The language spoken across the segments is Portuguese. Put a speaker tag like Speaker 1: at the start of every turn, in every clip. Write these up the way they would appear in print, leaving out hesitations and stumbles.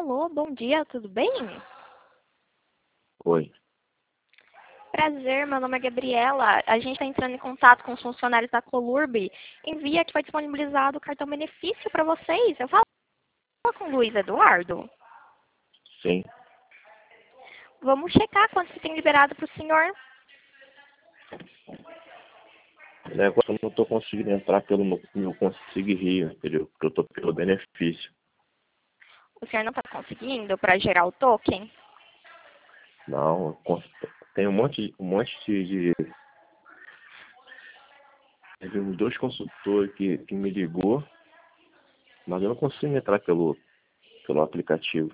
Speaker 1: Alô, bom dia, tudo bem?
Speaker 2: Oi.
Speaker 1: Prazer, meu nome é Gabriela. A gente está entrando em contato com os funcionários da Colurb. Envia que foi disponibilizado o cartão benefício para vocês. Eu falo com o Luiz Eduardo.
Speaker 2: Sim.
Speaker 1: Vamos checar quanto que tem liberado para o senhor.
Speaker 2: O negócio eu não estou conseguindo entrar pelo meu Consigo Rio, entendeu? Porque eu estou pelo benefício.
Speaker 1: O senhor não está conseguindo para gerar o token?
Speaker 2: Não, tem teve uns dois consultores que me ligou, mas eu não consigo entrar pelo aplicativo.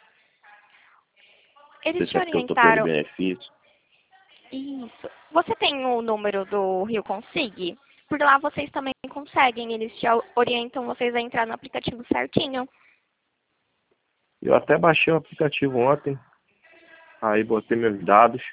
Speaker 2: Não sei
Speaker 1: Eles
Speaker 2: se
Speaker 1: te
Speaker 2: é porque eu estou pelo
Speaker 1: orientaram.
Speaker 2: benefício.
Speaker 1: Isso. Você tem o número do Rio Consig? Por lá vocês também conseguem. Eles te orientam vocês a entrar no aplicativo certinho.
Speaker 2: Eu até baixei o aplicativo ontem, aí botei meus dados,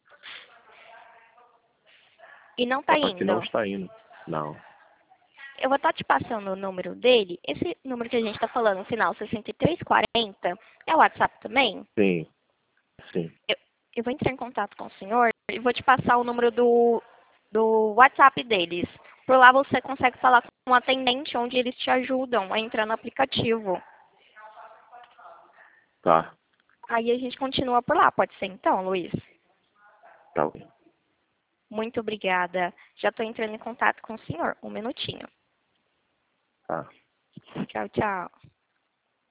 Speaker 1: E não está
Speaker 2: só que não
Speaker 1: indo.
Speaker 2: está indo. Não.
Speaker 1: Eu vou estar te passando o número dele. Esse número que a gente está falando, o final 6340, é o WhatsApp também?
Speaker 2: Sim, sim.
Speaker 1: Eu vou entrar em contato com o senhor e vou te passar o número do WhatsApp deles. Por lá você consegue falar com um atendente onde eles te ajudam a entrar no aplicativo.
Speaker 2: Tá,
Speaker 1: Aí a gente continua por lá, pode ser então, Luiz?
Speaker 2: tá bem.
Speaker 1: Muito obrigada. Já estou entrando em contato com o senhor. Um minutinho.
Speaker 2: Tá.
Speaker 1: Tchau, tchau.